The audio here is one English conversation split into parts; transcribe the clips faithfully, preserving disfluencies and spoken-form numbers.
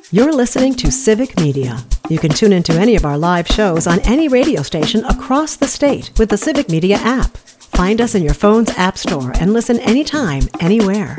You're listening to Civic Media. You can tune into any of our live shows on any radio station across the state with the Civic Media app. Find us in your phone's app store and listen anytime, anywhere.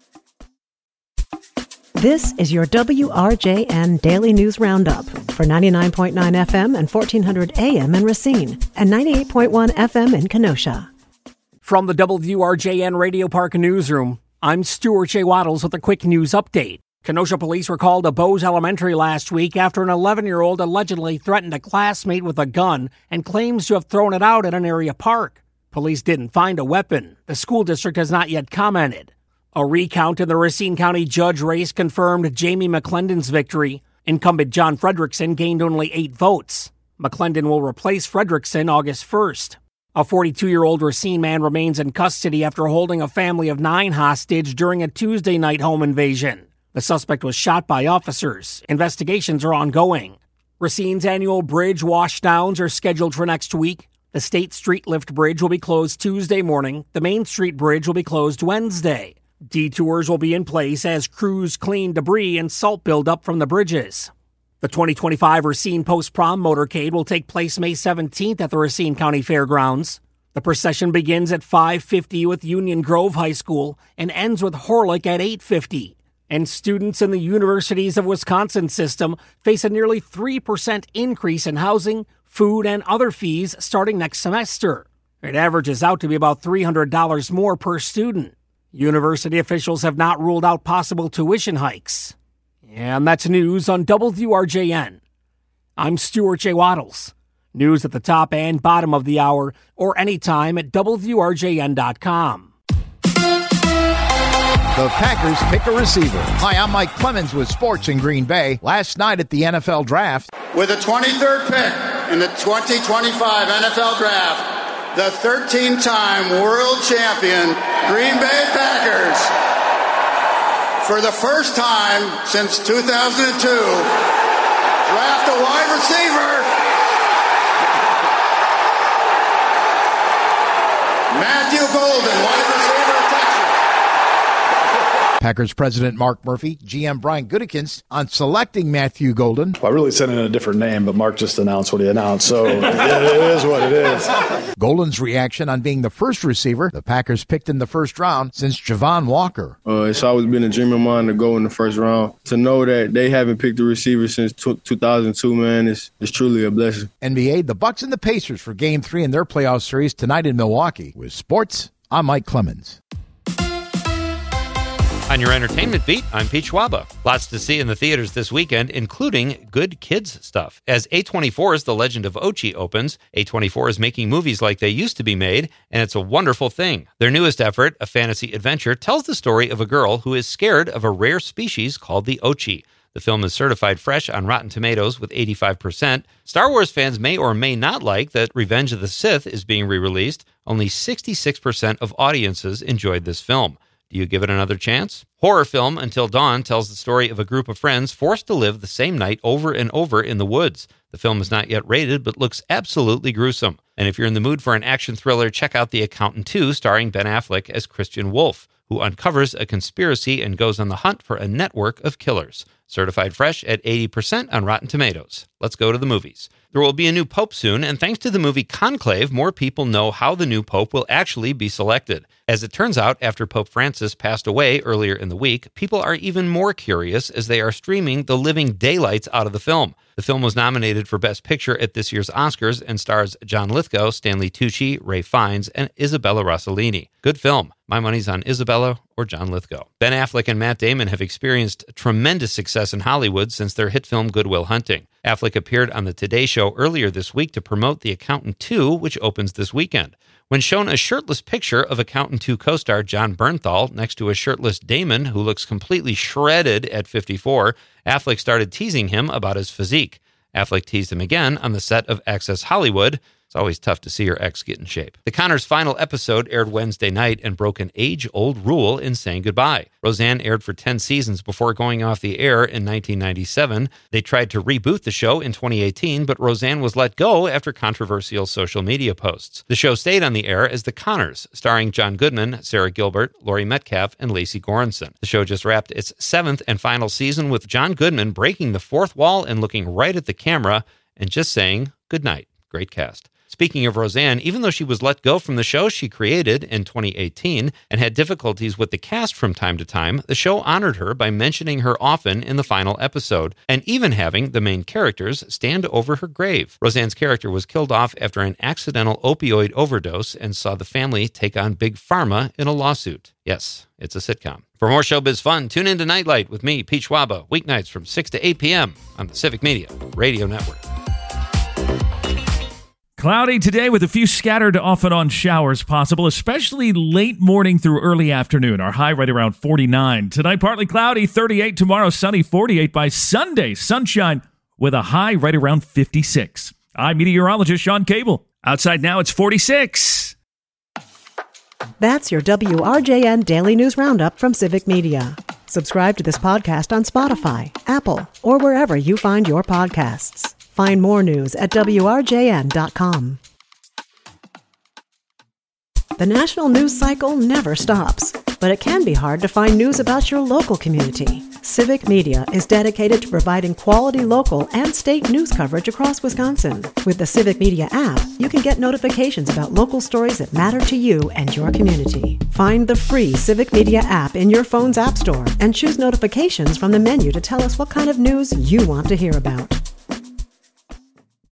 This is your W R J N Daily News Roundup for ninety-nine point nine F M and fourteen hundred A M in Racine and ninety-eight point one F M in Kenosha. From the W R J N Radio Park Newsroom, I'm Stuart J. Waddles with a quick news update. Kenosha police were called to Bose Elementary last week after an eleven-year-old allegedly threatened a classmate with a gun and claims to have thrown it out at an area park. Police didn't find a weapon. The school district has not yet commented. A recount in the Racine County judge race confirmed Jamie McClendon's victory. Incumbent John Fredrickson gained only eight votes. McClendon will replace Fredrickson August first. A forty-two-year-old Racine man remains in custody after holding a family of nine hostage during a Tuesday night home invasion. The suspect was shot by officers. Investigations are ongoing. Racine's annual bridge washdowns are scheduled for next week. The State Street Lift Bridge will be closed Tuesday morning. The Main Street Bridge will be closed Wednesday. Detours will be in place as crews clean debris and salt buildup from the bridges. The twenty twenty-five Racine Post-Prom Motorcade will take place May seventeenth at the Racine County Fairgrounds. The procession begins at five fifty with Union Grove High School and ends with Horlick at eight fifty. And students in the Universities of Wisconsin system face a nearly three percent increase in housing, food, and other fees starting next semester. It averages out to be about three hundred dollars more per student. University officials have not ruled out possible tuition hikes. And that's news on W R J N. I'm Stuart J. Waddles. News at the top and bottom of the hour or anytime at W R J N dot com. The Packers pick a receiver. Hi, I'm Mike Clemens with Sports in Green Bay. Last night at the N F L Draft. With the twenty-third pick in the twenty twenty-five N F L Draft, the thirteen-time world champion Green Bay Packers, for the first time since two thousand two, draft a wide receiver, Matthew Golden, wide receiver of Texas. Packers president Mark Murphy, G M Brian Gutekunst on selecting Matthew Golden. Well, I really sent in a different name, but Mark just announced what he announced, so it, it is what it is. Golden's reaction on being the first receiver the Packers picked in the first round since Javon Walker. Uh, it's always been a dream of mine to go in the first round. To know that they haven't picked a receiver since two thousand two, man, is is truly a blessing. N B A, the Bucks and the Pacers for Game three in their playoff series tonight in Milwaukee. With sports, I'm Mike Clemens. On your entertainment beat, I'm Pete Schwaba. Lots to see in the theaters this weekend, including good kids stuff. As A twenty-four's The Legend of Ochi opens, A twenty-four is making movies like they used to be made, and it's a wonderful thing. Their newest effort, a fantasy adventure, tells the story of a girl who is scared of a rare species called the Ochi. The film is certified fresh on Rotten Tomatoes with eighty-five percent. Star Wars fans may or may not like that Revenge of the Sith is being re-released. Only sixty-six percent of audiences enjoyed this film. Do you give it another chance? Horror film Until Dawn tells the story of a group of friends forced to live the same night over and over in the woods. The film is not yet rated, but looks absolutely gruesome. And if you're in the mood for an action thriller, check out The Accountant two, starring Ben Affleck as Christian Wolf, who uncovers a conspiracy and goes on the hunt for a network of killers. Certified fresh at eighty percent on Rotten Tomatoes. Let's go to the movies. There will be a new pope soon, and thanks to the movie Conclave, more people know how the new pope will actually be selected. As it turns out, after Pope Francis passed away earlier in the week, people are even more curious as they are streaming the living daylights out of the film. The film was nominated for Best Picture at this year's Oscars and stars John Lithgow, Stanley Tucci, Ralph Fiennes, and Isabella Rossellini. Good film. My money's on Isabella or John Lithgow. Ben Affleck and Matt Damon have experienced tremendous success in Hollywood since their hit film Good Will Hunting. Affleck appeared on The Today Show earlier this week to promote The Accountant two, which opens this weekend. When shown a shirtless picture of Accountant two co-star John Bernthal next to a shirtless Damon who looks completely shredded at fifty-four, Affleck started teasing him about his physique. Affleck teased him again on the set of Access Hollywood. It's always tough to see your ex get in shape. The Conners' final episode aired Wednesday night and broke an age-old rule in saying goodbye. Roseanne aired for ten seasons before going off the air in nineteen ninety-seven. They tried to reboot the show in twenty eighteen, but Roseanne was let go after controversial social media posts. The show stayed on the air as The Conners, starring John Goodman, Sarah Gilbert, Laurie Metcalf, and Lacey Goranson. The show just wrapped its seventh and final season with John Goodman breaking the fourth wall and looking right at the camera and just saying goodnight. Great cast. Speaking of Roseanne, even though she was let go from the show she created in twenty eighteen and had difficulties with the cast from time to time, the show honored her by mentioning her often in the final episode, and even having the main characters stand over her grave. Roseanne's character was killed off after an accidental opioid overdose and saw the family take on Big Pharma in a lawsuit. Yes, it's a sitcom. For more showbiz fun, tune in to Nightlight with me, Pete Schwaba, weeknights from six to eight p.m. on the Civic Media Radio Network. Cloudy today with a few scattered off and on showers possible, especially late morning through early afternoon. Our high right around forty-nine. Tonight, partly cloudy, thirty-eight. Tomorrow, sunny, forty-eight. By Sunday, sunshine with a high right around fifty-six. I'm meteorologist Sean Cable. Outside now, it's forty-six. That's your W R J N Daily News Roundup from Civic Media. Subscribe to this podcast on Spotify, Apple, or wherever you find your podcasts. Find more news at W R J N dot com. The national news cycle never stops, but it can be hard to find news about your local community. Civic Media is dedicated to providing quality local and state news coverage across Wisconsin. With the Civic Media app, you can get notifications about local stories that matter to you and your community. Find the free Civic Media app in your phone's app store and choose notifications from the menu to tell us what kind of news you want to hear about.